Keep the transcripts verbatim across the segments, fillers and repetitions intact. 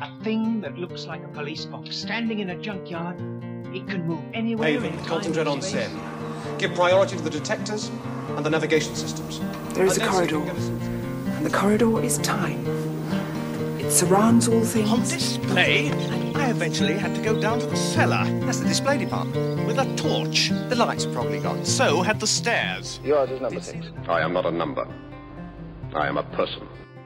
A thing that looks like a police box standing in a junkyard. It can move anywhere. Haven, concentrate on Sen. Give priority to the detectors and the navigation systems. There is a corridor, and the corridor is time. It surrounds all things. On display, I eventually had to go down to the cellar. That's the display department. With a torch. The lights are probably gone. So had the stairs. Yours is number six. I am not a number. I am a person.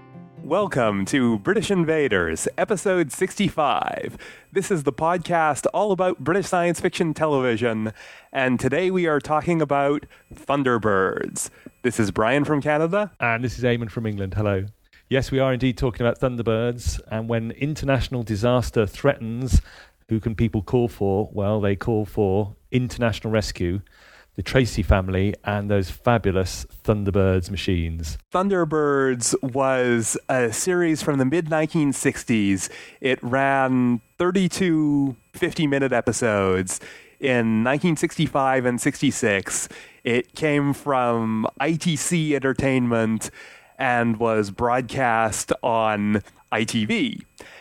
Welcome to British Invaders, episode sixty-five. This is the podcast all about British science fiction television, and today we are talking about Thunderbirds. This is Brian from Canada. And this is Eamon from England. Hello. Yes, we are indeed talking about Thunderbirds, and when international disaster threatens, who can people call for? Well, they call for international rescue, the Tracy family, and those fabulous Thunderbirds machines. Thunderbirds was a series from the mid nineteen sixties. It ran thirty-two fifty-minute episodes in nineteen sixty-five and sixty-six. It came from I T C Entertainment and was broadcast on I T V.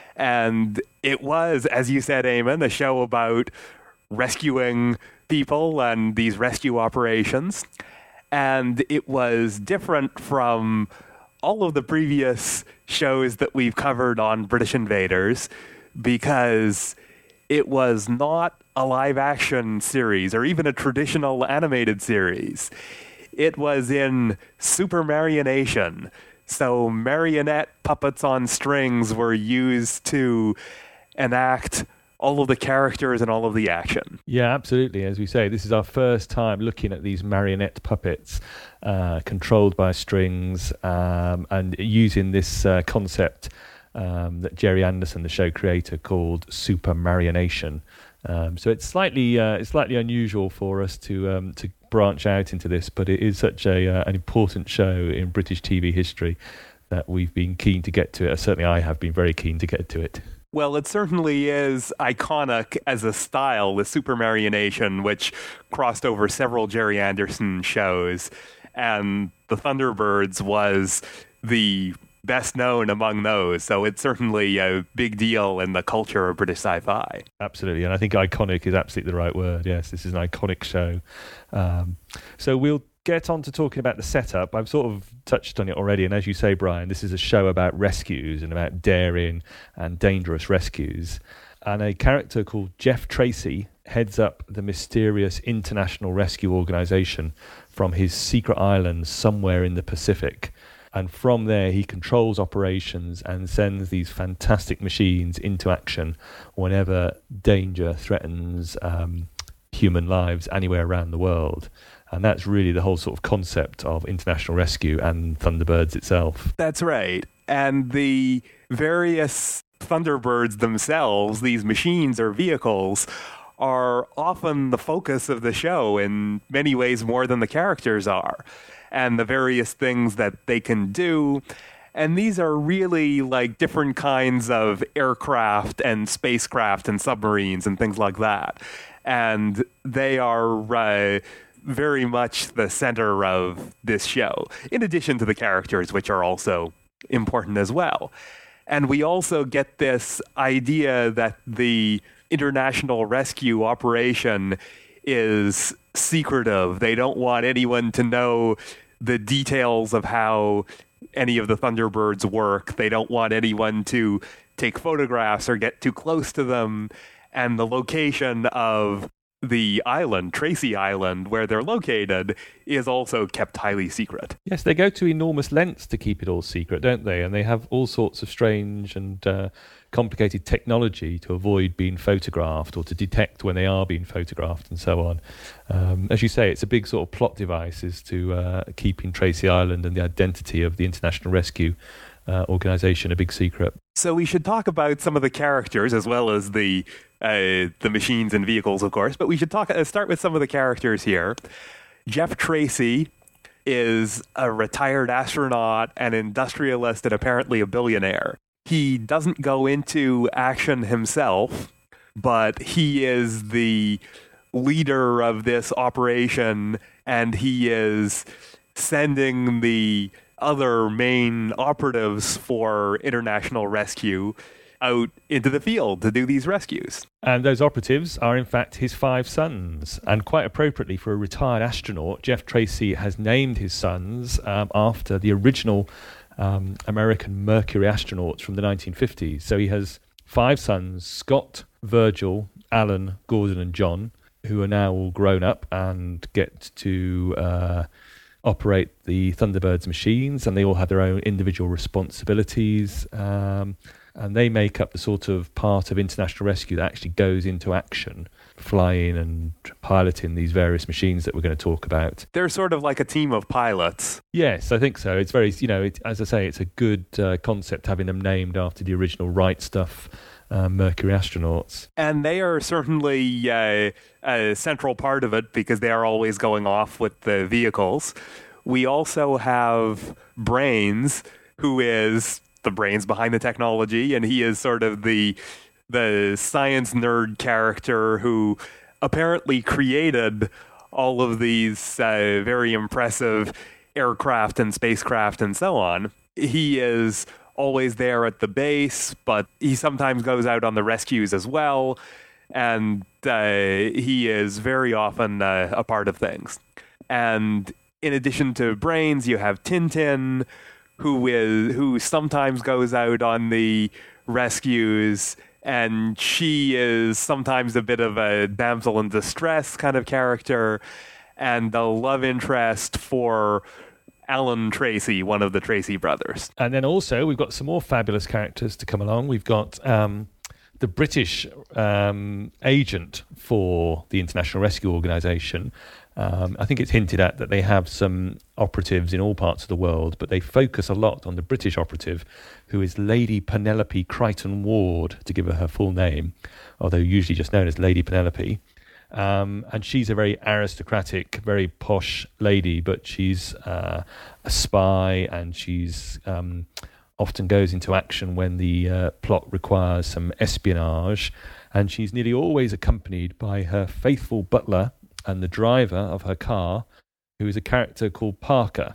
And it was, as you said, Eamon, a show about rescuing people and these rescue operations. And it was different from all of the previous shows that we've covered on British Invaders because it was not a live action series or even a traditional animated series. It was in super marionation. So marionette puppets on strings were used to enact all of the characters and all of the action. Yeah, absolutely. As we say, this is our first time looking at these marionette puppets uh, controlled by strings um, and using this uh, concept um, that Jerry Anderson, the show creator, called super marionation. Um, so it's slightly uh, it's slightly unusual for us to um, to branch out into this, but it is such a uh, an important show in British T V history that we've been keen to get to it. Certainly, I have been very keen to get to it. Well, it certainly is iconic as a style, the super marionation, which crossed over several Jerry Anderson shows, and the Thunderbirds was the best known among those, so it's certainly a big deal in the culture of British sci-fi. Absolutely, and I think iconic is absolutely the right word. Yes, this is an iconic show. Um, so we'll get on to talking about the setup. I've sort of touched on it already, and as you say, Brian, this is a show about rescues and about daring and dangerous rescues. And a character called Jeff Tracy heads up the mysterious international rescue organisation from his secret island somewhere in the Pacific. And from there, he controls operations and sends these fantastic machines into action whenever danger threatens um, human lives anywhere around the world. And that's really the whole sort of concept of international rescue and Thunderbirds itself. That's right. And the various Thunderbirds themselves, these machines or vehicles, are often the focus of the show in many ways more than the characters are. And the various things that they can do. And these are really like different kinds of aircraft and spacecraft and submarines and things like that. And they are uh, very much the center of this show, in addition to the characters, which are also important as well. And we also get this idea that the international rescue operation is secretive. They don't want anyone to know the details of how any of the Thunderbirds work. They don't want anyone to take photographs or get too close to them. And the location of the island, Tracy Island, where they're located, is also kept highly secret. Yes, they go to enormous lengths to keep it all secret, don't they? And they have all sorts of strange and uh, complicated technology to avoid being photographed or to detect when they are being photographed and so on. Um, as you say, it's a big sort of plot device as to uh, keeping Tracy Island and the identity of the International Rescue Uh, organisation a big secret. So we should talk about some of the characters as well as the uh, the machines and vehicles, of course. But we should talk. Uh, start with some of the characters here. Jeff Tracy is a retired astronaut, an industrialist, and apparently a billionaire. He doesn't go into action himself, but he is the leader of this operation, and he is sending the other main operatives for international rescue out into the field to do these rescues. And those operatives are, in fact, his five sons. And quite appropriately, for a retired astronaut, Jeff Tracy has named his sons um, after the original um, American Mercury astronauts from the nineteen fifties. So he has five sons, Scott, Virgil, Alan, Gordon and John, who are now all grown up and get to uh, operate the Thunderbirds machines, and they all have their own individual responsibilities. Um, and they make up the sort of part of international rescue that actually goes into action, flying and piloting these various machines that we're going to talk about. They're sort of like a team of pilots. Yes, I think so. It's very, you know, it, as I say, it's a good uh, concept having them named after the original Wright stuff, uh, Mercury astronauts. And they are certainly uh, a central part of it because they are always going off with the vehicles. We also have Brains, who is the brains behind the technology, and he is sort of the the science nerd character who apparently created all of these uh, very impressive aircraft and spacecraft and so on. He is always there at the base, but he sometimes goes out on the rescues as well, and uh, he is very often uh, a part of things. And in addition to Brains, you have Tintin, who is who sometimes goes out on the rescues, and she is sometimes a bit of a damsel in distress kind of character, and the love interest for Alan Tracy, one of the Tracy brothers. And then also we've got some more fabulous characters to come along. We've got um, the British um, agent for the International Rescue Organisation. Um, I think it's hinted at that they have some operatives in all parts of the world, but they focus a lot on the British operative, who is Lady Penelope Crichton Ward, to give her her full name, although usually just known as Lady Penelope. Um, and she's a very aristocratic, very posh lady, but she's uh, a spy, and she's um, often goes into action when the uh, plot requires some espionage. And she's nearly always accompanied by her faithful butler and the driver of her car, who is a character called Parker.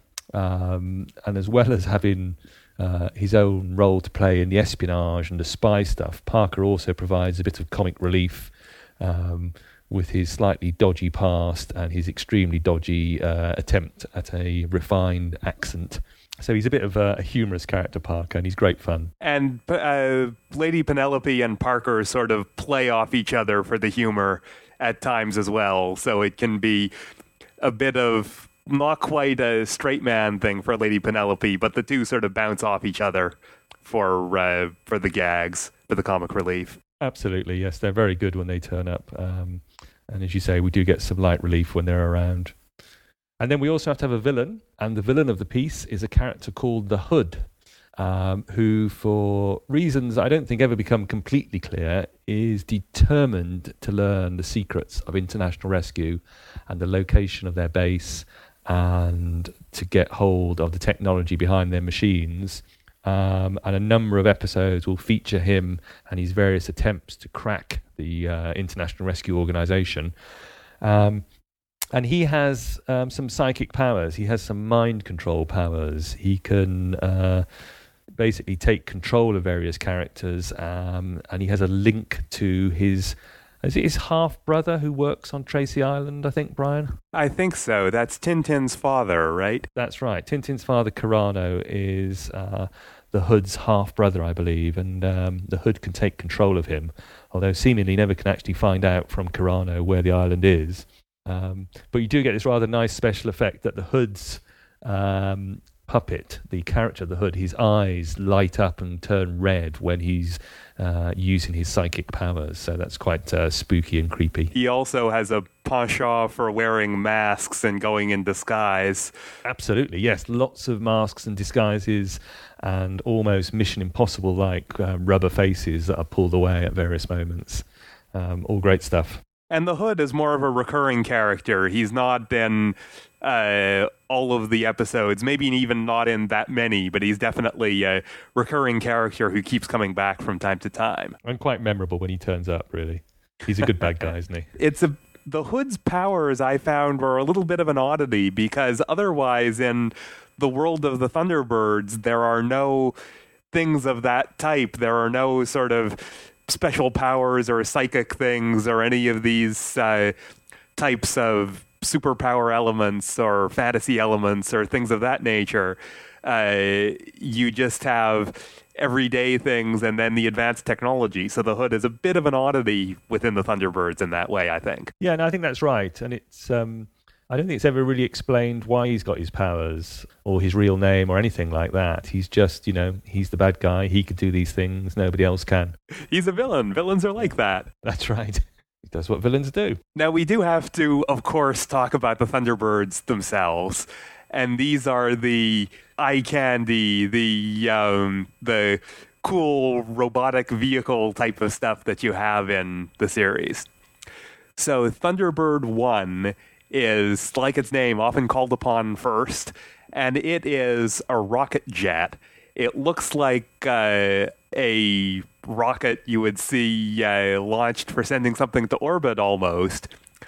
Um, and as well as having uh, his own role to play in the espionage and the spy stuff, Parker also provides a bit of comic relief um, with his slightly dodgy past and his extremely dodgy uh, attempt at a refined accent. So he's a bit of a, a humorous character, Parker, and he's great fun. And uh, Lady Penelope and Parker sort of play off each other for the humor at times as well, so it can be a bit of not quite a straight man thing for Lady Penelope, but the two sort of bounce off each other for uh, for the gags, for the comic relief. Absolutely, yes, they're very good when they turn up, um, and as you say, we do get some light relief when they're around. And then we also have to have a villain, and the villain of the piece is a character called the Hood, um, who, for reasons I don't think ever become completely clear, is determined to learn the secrets of international rescue and the location of their base, and to get hold of the technology behind their machines. Um, and a number of episodes will feature him and his various attempts to crack the uh, International Rescue Organisation. Um, and he has um, some psychic powers. He has some mind control powers. He can uh, basically take control of various characters, um, and he has a link to his... Is it his half-brother who works on Tracy Island, I think, Brian? I think so. That's Tintin's father, right? That's right. Tintin's father, Carano, is uh, the Hood's half-brother, I believe, and um, the Hood can take control of him, although seemingly never can actually find out from Carano where the island is. Um, but you do get this rather nice special effect that the Hood's um, puppet, the character of the Hood, his eyes light up and turn red when he's uh, using his psychic powers. So that's quite uh, spooky and creepy. He also has a penchant for wearing masks and going in disguise. Absolutely, yes. Lots of masks and disguises and almost Mission Impossible-like uh, rubber faces that are pulled away at various moments. Um, all great stuff. And the Hood is more of a recurring character. He's not in uh, all of the episodes, maybe even not in that many, but he's definitely a recurring character who keeps coming back from time to time. And quite memorable when he turns up, really. He's a good bad guy, isn't he? It's a the Hood's powers, I found, were a little bit of an oddity, because otherwise in the world of the Thunderbirds, there are no things of that type. There are no sort of special powers or psychic things or any of these uh, types of superpower elements or fantasy elements or things of that nature. Uh, you just have everyday things and then the advanced technology. So the Hood is a bit of an oddity within the Thunderbirds in that way, I think. Yeah, and I think that's right. And it's um, I don't think it's ever really explained why he's got his powers or his real name or anything like that. He's just, you know, he's the bad guy. He could do these things. Nobody else can. He's a villain. Villains are like that. That's right. He does what villains do. Now, we do have to, of course, talk about the Thunderbirds themselves. And these are the eye candy, the um, the cool robotic vehicle type of stuff that you have in the series. So Thunderbird one is, like its name, often called upon first, and it is a rocket jet. It looks like uh, a rocket you would see uh, launched for sending something to orbit almost.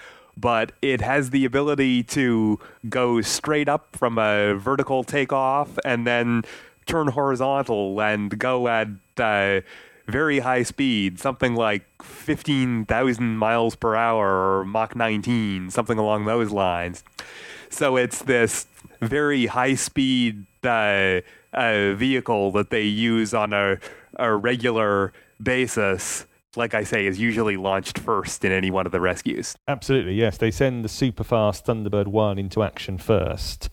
But it has the ability to go straight up from a vertical takeoff and then turn horizontal and go at uh, very high speed, something like fifteen thousand miles per hour or Mach nineteen, something along those lines. So it's this very high-speed uh, uh, vehicle that they use on a, a regular basis. Like I say, is usually launched first in any one of the rescues. Absolutely, yes. They send the super-fast Thunderbird one into action first,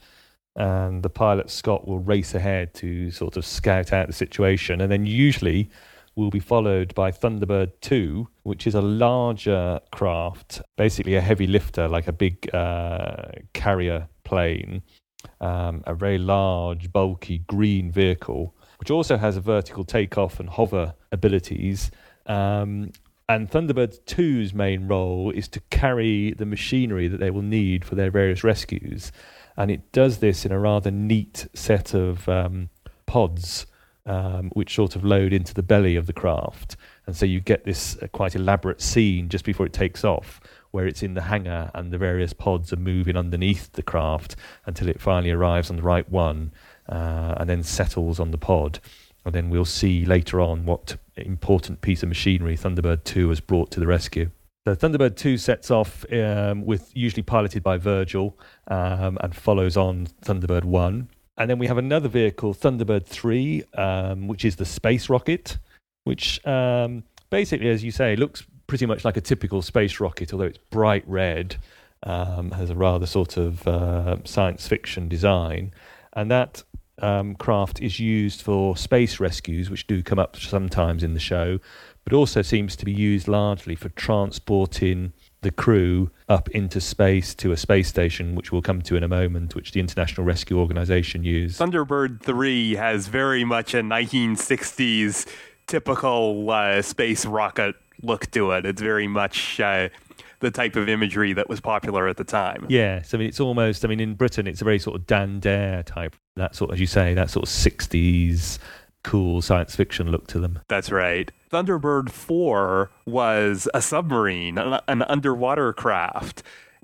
and the pilot, Scott, will race ahead to sort of scout out the situation, and then usually will be followed by Thunderbird two, which is a larger craft, basically a heavy lifter, like a big uh, carrier plane, um, a very large, bulky green vehicle, which also has a vertical takeoff and hover abilities. Um, and Thunderbird two's main role is to carry the machinery that they will need for their various rescues. And it does this in a rather neat set of um, pods, um, which sort of load into the belly of the craft. And so you get this uh, quite elaborate scene just before it takes off, where it's in the hangar and the various pods are moving underneath the craft until it finally arrives on the right one uh, and then settles on the pod. And then we'll see later on what important piece of machinery Thunderbird two has brought to the rescue. So Thunderbird two sets off um, with usually piloted by Virgil um, and follows on Thunderbird one. And then we have another vehicle, Thunderbird three, um, which is the space rocket, which um, basically, as you say, looks pretty much like a typical space rocket, although it's bright red, um, has a rather sort of uh, science fiction design. And that Um, craft is used for space rescues, which do come up sometimes in the show, but also seems to be used largely for transporting the crew up into space to a space station, which we'll come to in a moment, which the International Rescue Organization use. Thunderbird three has very much a nineteen sixties typical uh, space rocket look to it. It's very much uh, the type of imagery that was popular at the time. Yes, I mean, it's almost, I mean, in Britain, it's a very sort of Dan Dare type, that sort, as you say, that sort of sixties cool science fiction look to them. That's right. Thunderbird four was a submarine, an, an underwater craft,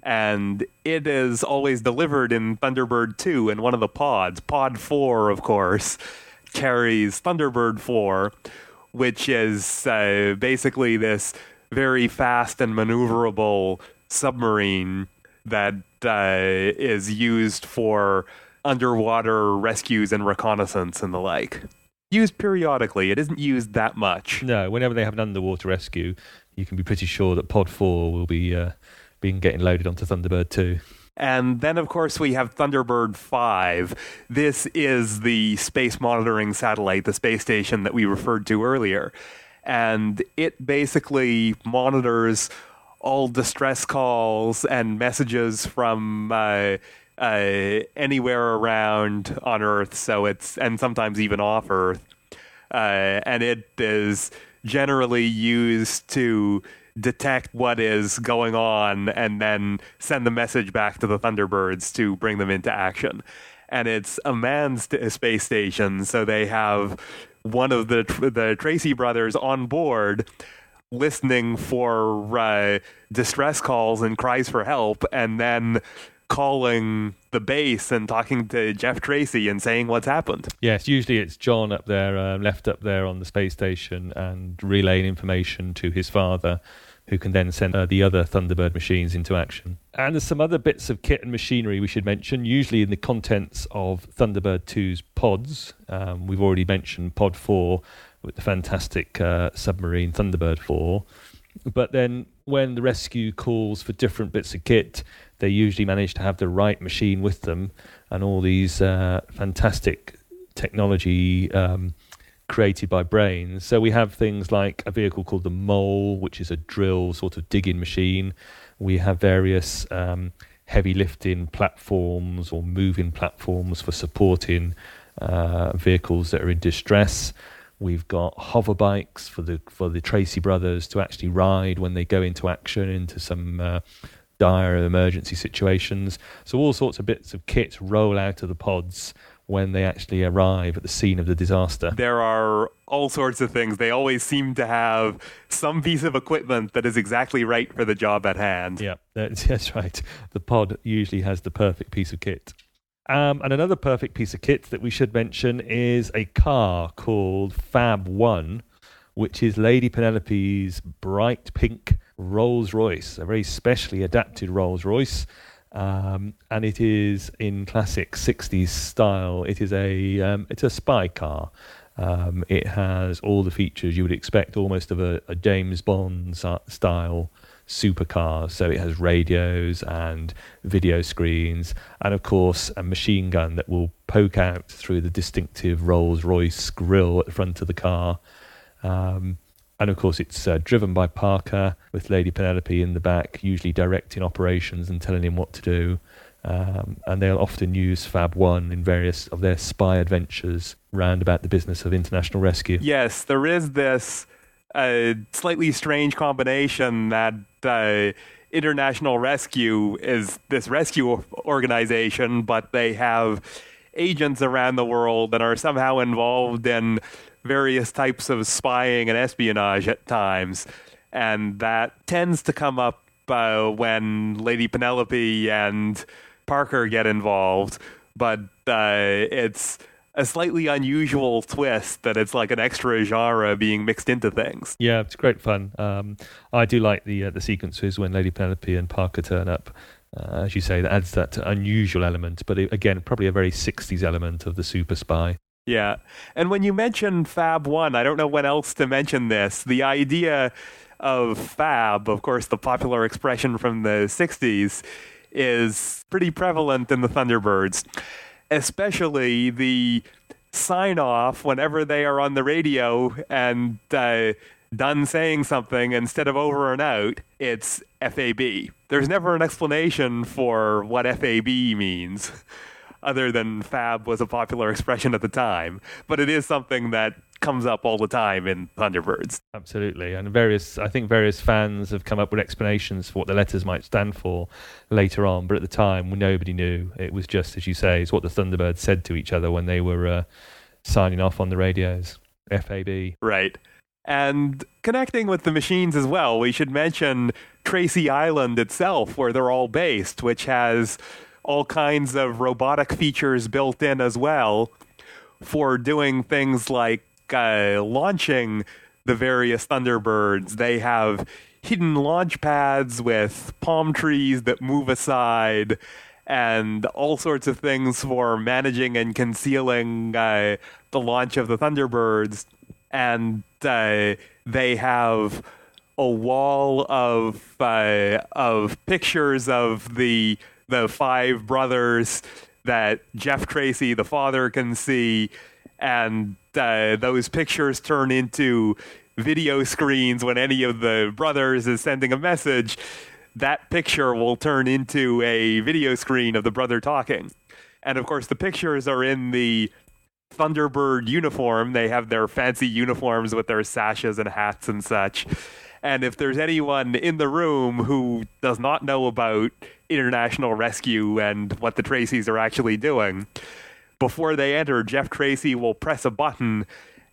and it is always delivered in Thunderbird two in one of the pods. Pod four, of course, carries Thunderbird four, which is uh, basically this very fast and maneuverable submarine that uh, is used for underwater rescues and reconnaissance and the like. Used periodically. It isn't used that much. No, whenever they have an underwater rescue, you can be pretty sure that Pod four will be uh, being getting loaded onto Thunderbird two. And then, of course, we have Thunderbird five. This is the space monitoring satellite, the space station that we referred to earlier. And it basically monitors all distress calls and messages from uh, uh, anywhere around on Earth. So it's and sometimes even off Earth, uh, and it is generally used to detect what is going on and then send the message back to the Thunderbirds to bring them into action. And it's a manned st- space station, so they have one of the the Tracy brothers on board listening for uh, distress calls and cries for help, and then calling the base and talking to Jeff Tracy and saying what's happened. Yes, usually it's John up there, um, left up there on the space station and relaying information to his father, who can then send uh, the other Thunderbird machines into action. And there's some other bits of kit and machinery we should mention, usually in the contents of Thunderbird two's pods. Um, we've already mentioned Pod four with the fantastic uh, submarine Thunderbird four. But then when the rescue calls for different bits of kit, they usually manage to have the right machine with them, and all these uh, fantastic technology um, created by brains. So we have things like a vehicle called the Mole, which is a drill sort of digging machine. We have various um, heavy lifting platforms or moving platforms for supporting uh, vehicles that are in distress. We've got hover bikes for the for the Tracy brothers to actually ride when they go into action, into some uh, dire emergency situations. So all sorts of bits of kit roll out of the pods when they actually arrive at the scene of the disaster. There are all sorts of things. They always seem to have some piece of equipment that is exactly right for the job at hand. Yeah, that's, that's right. The pod usually has the perfect piece of kit. Um, and another perfect piece of kit that we should mention is a car called Fab One, which is Lady Penelope's bright pink Rolls-Royce, a very specially adapted Rolls-Royce. Um, and it is in classic sixties style. It is a um, it's a spy car. Um, it has all the features you would expect almost of a, a James Bond style supercar. So it has radios and video screens, and of course a machine gun that will poke out through the distinctive Rolls-Royce grille at the front of the car. Um, and of course it's uh, driven by Parker, with Lady Penelope in the back, usually directing operations and telling him what to do. Um, and they'll often use Fab One in various of their spy adventures round about the business of international rescue. Yes, there is this uh, slightly strange combination that uh, International Rescue is this rescue organization, but they have agents around the world that are somehow involved in various types of spying and espionage at times. And that tends to come up uh, when Lady Penelope and Parker get involved, but uh, it's a slightly unusual twist that it's like an extra genre being mixed into things. Yeah, it's great fun. Um, I do like the uh, the sequences when Lady Penelope and Parker turn up. Uh, as you say, that adds that unusual element, but it, again, probably a very sixties element of the super spy. Yeah, and when you mention Fab One, I don't know when else to mention this. The idea of fab, of course, the popular expression from the sixties, is pretty prevalent in the Thunderbirds, especially the sign-off whenever they are on the radio and uh, done saying something, instead of over and out, it's F A B. There's never an explanation for what F A B means, other than fab was a popular expression at the time, but it is something that comes up all the time in Thunderbirds. Absolutely, and various I think various fans have come up with explanations for what the letters might stand for later on, but at the time nobody knew. It was just, as you say, it's what the Thunderbirds said to each other when they were uh, signing off on the radios. F A B. Right. And connecting with the machines as well, we should mention Tracy Island itself, where they're all based, which has all kinds of robotic features built in as well for doing things like uh, launching the various Thunderbirds. They have hidden launch pads with palm trees that move aside, and all sorts of things for managing and concealing uh, the launch of the Thunderbirds. And uh, they have a wall of uh, of pictures of the the five brothers that Jeff Tracy, the father, can see, and uh, those pictures turn into video screens when any of the brothers is sending a message. That picture will turn into a video screen of the brother talking. And of course, the pictures are in the Thunderbird uniform. They have their fancy uniforms with their sashes and hats and such. And if there's anyone in the room who does not know about International Rescue and what the Tracys are actually doing, before they enter, Jeff Tracy will press a button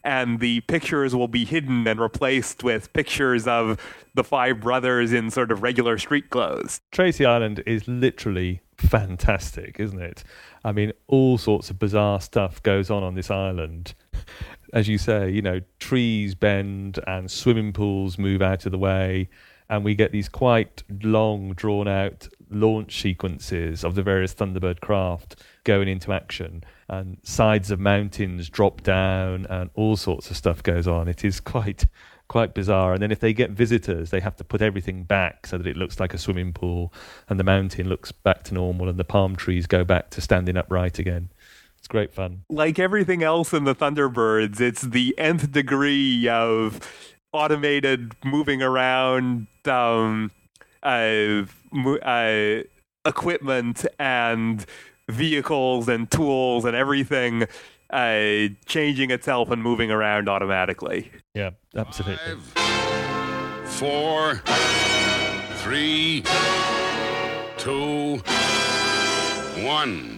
and the pictures will be hidden and replaced with pictures of the five brothers in sort of regular street clothes. Tracy Island is literally fantastic, isn't it? I mean, all sorts of bizarre stuff goes on on this island. As you say, you know, trees bend and swimming pools move out of the way, and we get these quite long, drawn-out launch sequences of the various Thunderbird craft going into action, and sides of mountains drop down, and all sorts of stuff goes on. It is quite quite bizarre. And then if they get visitors, they have to put everything back so that it looks like a swimming pool, and the mountain looks back to normal, and the palm trees go back to standing upright again. It's great fun. Like everything else in the Thunderbirds, it's the nth degree of automated moving around um, uh, mo- uh, equipment and vehicles and tools and everything uh, changing itself and moving around automatically. Yeah, absolutely. Five, four, three, two, one.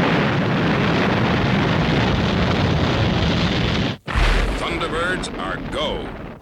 Thunderbirds are go.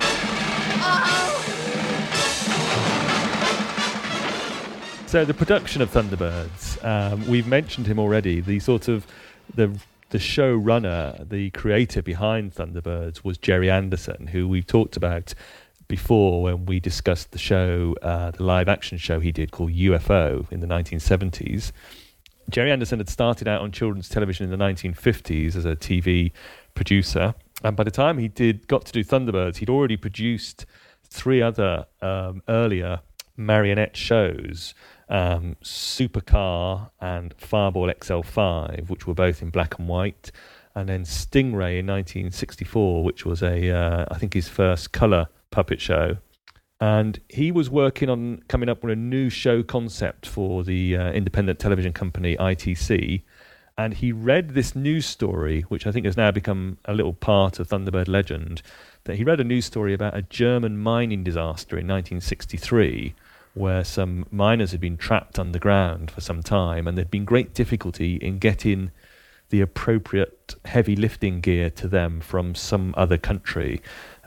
So the production of Thunderbirds, um, we've mentioned him already. The sort of the the showrunner, the creator behind Thunderbirds was Gerry Anderson, who we've talked about before when we discussed the show, uh, the live action show he did called U F O in the nineteen seventies. Gerry Anderson had started out on children's television in the nineteen fifties as a T V producer, and by the time he did got to do Thunderbirds, he'd already produced three other um, earlier marionette shows, um, Supercar and Fireball X L five, which were both in black and white, and then Stingray in nineteen sixty-four, which was a uh, I think his first colour puppet show. And he was working on coming up with a new show concept for the uh, independent television company I T C. And he read this news story, which I think has now become a little part of Thunderbird legend, that he read a news story about a German mining disaster in nineteen sixty-three, where some miners had been trapped underground for some time, and there'd been great difficulty in getting the appropriate heavy lifting gear to them from some other country.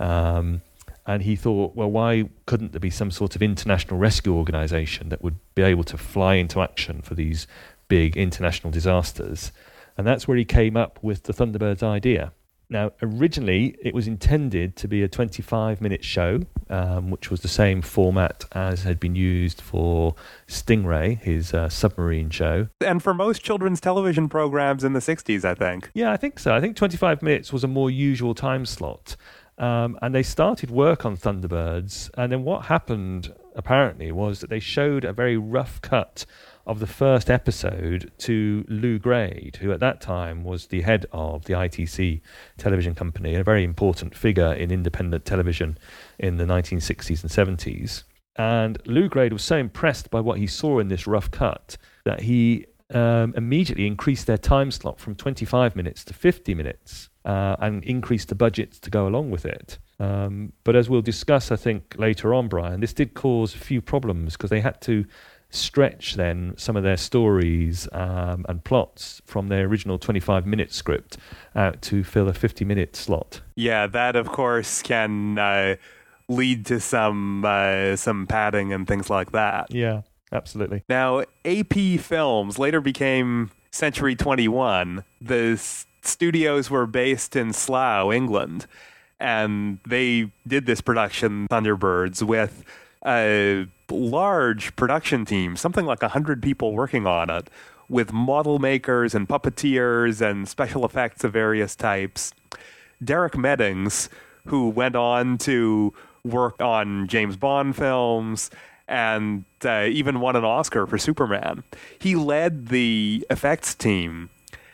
Um, and he thought, well, why couldn't there be some sort of international rescue organisation that would be able to fly into action for these big international disasters? And that's where he came up with the Thunderbirds idea. Now, originally, it was intended to be a twenty-five minute show, um, which was the same format as had been used for Stingray, his uh, submarine show. And for most children's television programs in the sixties, I think. Yeah, I think so. I think twenty-five minutes was a more usual time slot. Um, and they started work on Thunderbirds. And then what happened, apparently, was that they showed a very rough cut of the first episode to Lou Grade, who at that time was the head of the I T C television company, a very important figure in independent television in the nineteen sixties and seventies. And Lou Grade was so impressed by what he saw in this rough cut that he um, immediately increased their time slot from twenty-five minutes to fifty minutes uh, and increased the budgets to go along with it. Um, but as we'll discuss, I think, later on, Brian, this did cause a few problems because they had to stretch then some of their stories um, and plots from their original twenty-five minute script out to fill a fifty minute slot. Yeah, that of course can uh, lead to some uh, some padding and things like that. Yeah, absolutely. Now, A P Films later became Century twenty-one. The s- studios were based in Slough, England, and they did this production, Thunderbirds, with a large production team, something like one hundred people working on it, with model makers and puppeteers and special effects of various types. Derek Meddings, who went on to work on James Bond films and uh, even won an Oscar for Superman, he led the effects team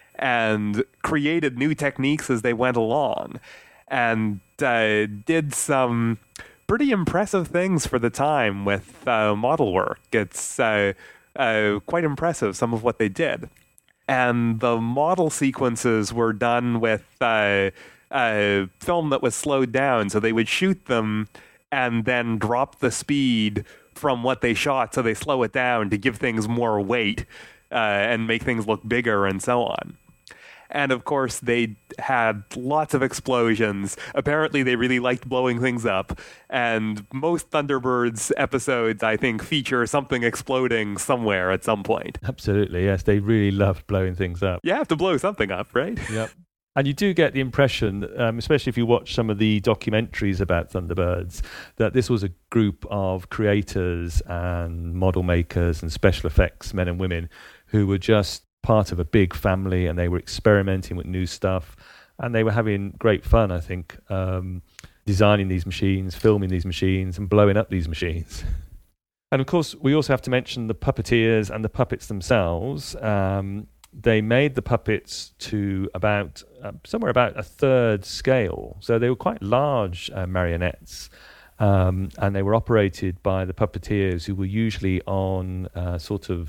and created new techniques as they went along and uh, did some pretty impressive things for the time with uh, model work. It's uh, uh, quite impressive, some of what they did. And the model sequences were done with uh, uh, film that was slowed down, so they would shoot them and then drop the speed from what they shot, so they slow it down to give things more weight uh, and make things look bigger and so on. And of course, they had lots of explosions. Apparently, they really liked blowing things up. And most Thunderbirds episodes, I think, feature something exploding somewhere at some point. Absolutely, yes. They really loved blowing things up. You have to blow something up, right? Yep. And you do get the impression, um, especially if you watch some of the documentaries about Thunderbirds, that this was a group of creators and model makers and special effects men and women who were just part of a big family, and they were experimenting with new stuff, and they were having great fun, I think, um, designing these machines, filming these machines, and blowing up these machines. And of course, we also have to mention the puppeteers and the puppets themselves. Um, they made the puppets to about uh, somewhere about a third scale, so they were quite large uh, marionettes. Um, and they were operated by the puppeteers, who were usually on uh, sort of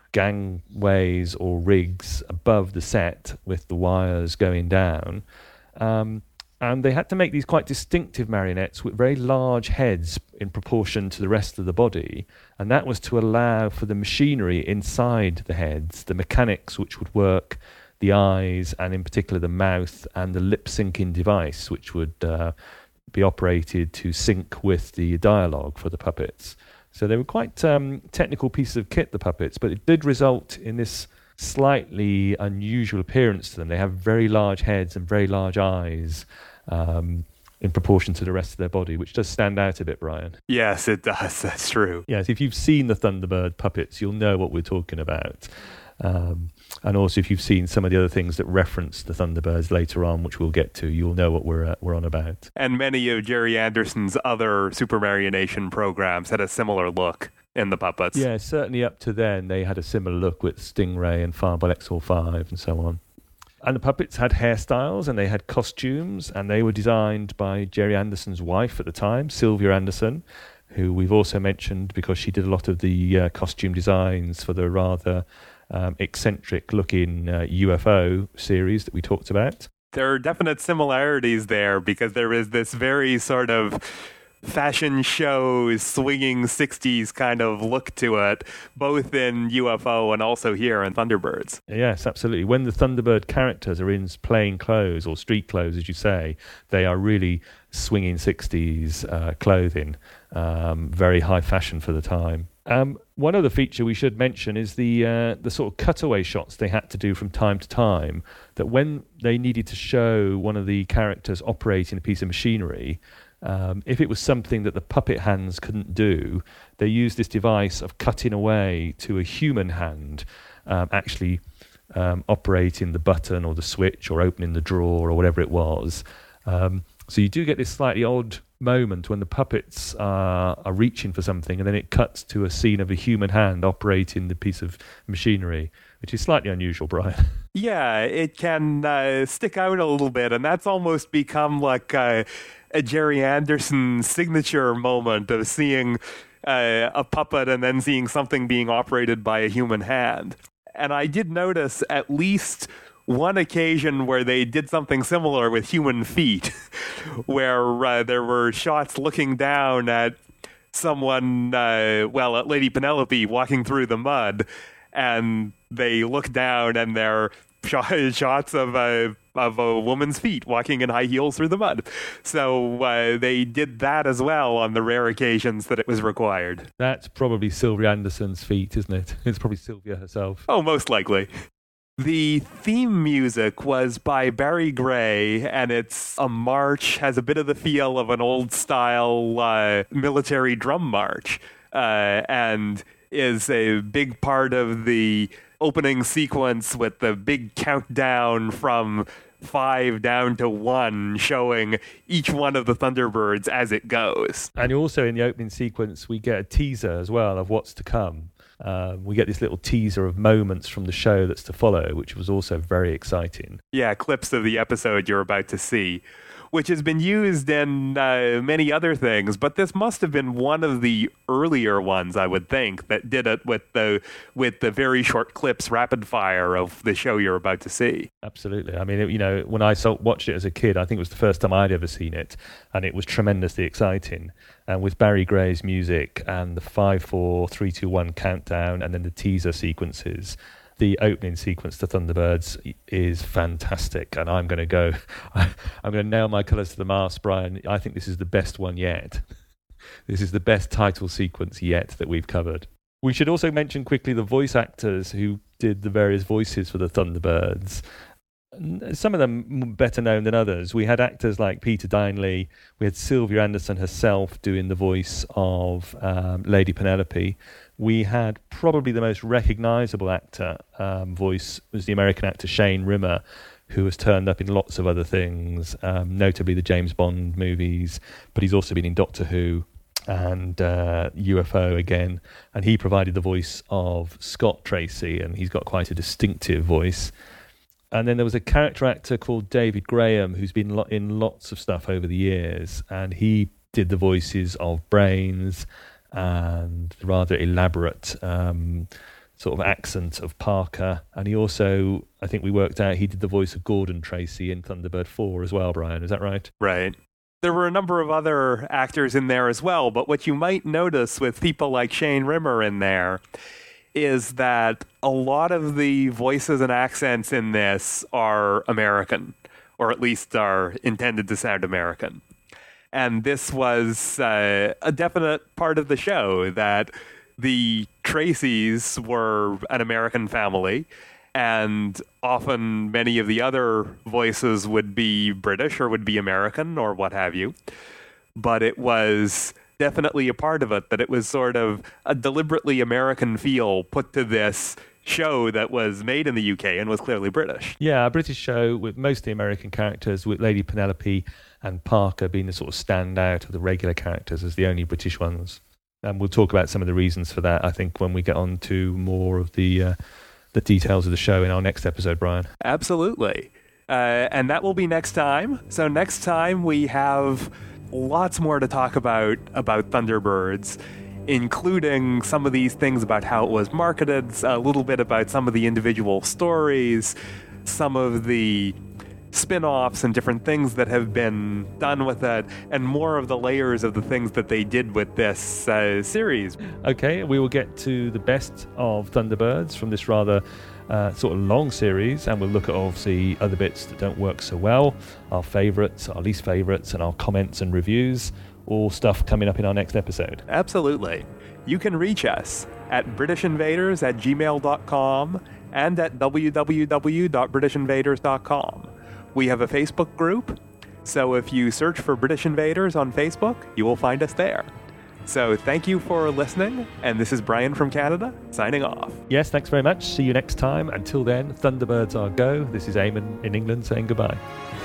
gangways or rigs above the set with the wires going down. Um, and they had to make these quite distinctive marionettes with very large heads in proportion to the rest of the body. And that was to allow for the machinery inside the heads, the mechanics which would work, the eyes, and in particular the mouth, and the lip syncing device, which would uh, be operated to sync with the dialogue for the puppets. So they were quite um, technical pieces of kit, the puppets, but it did result in this slightly unusual appearance to them. They have very large heads and very large eyes um, in proportion to the rest of their body, which does stand out a bit, Brian. Yes, it does. That's true. Yes, if you've seen the Thunderbird puppets, you'll know what we're talking about. Um, and also, if you've seen some of the other things that reference the Thunderbirds later on, which we'll get to, you'll know what we're uh, we're on about. And many of Jerry Anderson's other Super Marionation programs had a similar look in the puppets. Yeah, certainly up to then, they had a similar look with Stingray and Fireball X L five and so on. And the puppets had hairstyles and they had costumes, and they were designed by Jerry Anderson's wife at the time, Sylvia Anderson, who we've also mentioned because she did a lot of the uh, costume designs for the rather Um, eccentric-looking uh, U F O series that we talked about. There are definite similarities there, because there is this very sort of fashion show, swinging sixties kind of look to it, both in U F O and also here in Thunderbirds. Yes, absolutely. When the Thunderbird characters are in plain clothes, or street clothes, as you say, they are really swinging sixties uh, clothing, um, very high fashion for the time. Um, one other feature we should mention is the uh, the sort of cutaway shots they had to do from time to time, that when they needed to show one of the characters operating a piece of machinery, um, if it was something that the puppet hands couldn't do, they used this device of cutting away to a human hand um, actually um, operating the button or the switch or opening the drawer or whatever it was. Um, so you do get this slightly odd moment when the puppets are, are reaching for something, and then it cuts to a scene of a human hand operating the piece of machinery, which is slightly unusual, Brian. Yeah, it can uh, stick out a little bit, and that's almost become like uh, a Jerry Anderson signature moment of seeing uh, a puppet and then seeing something being operated by a human hand. And I did notice at least one occasion where they did something similar with human feet, where uh, there were shots looking down at someone, uh, well, at Lady Penelope walking through the mud, and they look down and they're sh- shots of a, of a woman's feet walking in high heels through the mud. So uh, they did that as well on the rare occasions that it was required. That's probably Sylvia Anderson's feet, isn't it? It's probably Sylvia herself. Oh, most likely. The theme music was by Barry Gray, and it's a march, has a bit of the feel of an old-style uh, military drum march, uh, and is a big part of the opening sequence with the big countdown from five down to one, showing each one of the Thunderbirds as it goes. And also in the opening sequence, we get a teaser as well of what's to come. Um, we get this little teaser of moments from the show that's to follow, which was also very exciting. Yeah, clips of the episode you're about to see, which has been used in uh, many other things, but this must have been one of the earlier ones, I would think, that did it with the with the very short clips, rapid fire of the show you're about to see. Absolutely. I mean, it, you know, when I saw, watched it as a kid, I think it was the first time I'd ever seen it, and it was tremendously exciting. And with Barry Gray's music and the five, four, three, two, one countdown, and then the teaser sequences, the opening sequence to Thunderbirds is fantastic, and I'm going to go. I'm going to nail my colours to the mast, Brian. I think this is the best one yet. This is the best title sequence yet that we've covered. We should also mention quickly the voice actors who did the various voices for the Thunderbirds. Some of them better known than others. We had actors like Peter Dineley. We had Sylvia Anderson herself doing the voice of um, Lady Penelope. We had probably the most recognisable actor um, voice was the American actor Shane Rimmer, who has turned up in lots of other things, um, notably the James Bond movies, but he's also been in Doctor Who and uh, U F O again, and he provided the voice of Scott Tracy, and he's got quite a distinctive voice. And then there was a character actor called David Graham, who's been lo- in lots of stuff over the years, and he did the voices of Brains and the rather elaborate um, sort of accent of Parker. And he also, I think we worked out, he did the voice of Gordon Tracy in Thunderbird four as well, Brian. Is that right? Right. There were a number of other actors in there as well, but what you might notice with people like Shane Rimmer in there is that a lot of the voices and accents in this are American, or at least are intended to sound American. And this was uh, a definite part of the show, that the Tracys were an American family, and often many of the other voices would be British or would be American or what have you. But it was definitely a part of it, that it was sort of a deliberately American feel put to this show that was made in the U K and was clearly British. Yeah, a British show with mostly American characters, with Lady Penelope and Parker being the sort of standout of the regular characters as the only British ones. And we'll talk about some of the reasons for that, I think, when we get on to more of the uh, the details of the show in our next episode, Brian. Absolutely. Uh, and that will be next time. So next time we have lots more to talk about about Thunderbirds, including some of these things about how it was marketed, a little bit about some of the individual stories, some of the spin-offs and different things that have been done with it, and more of the layers of the things that they did with this uh, series. Okay, we will get to the best of Thunderbirds from this rather uh, sort of long series, and we'll look at obviously other bits that don't work so well, our favourites, our least favourites, and our comments and reviews, all stuff coming up in our next episode. Absolutely. You can reach us at british invaders at gmail dot com and at w w w dot british invaders dot com. We have a Facebook group, so if you search for British Invaders on Facebook, you will find us there. So thank you for listening, and this is Brian from Canada, signing off. Yes, thanks very much. See you next time. Until then, Thunderbirds are go. This is Eamon in England saying goodbye.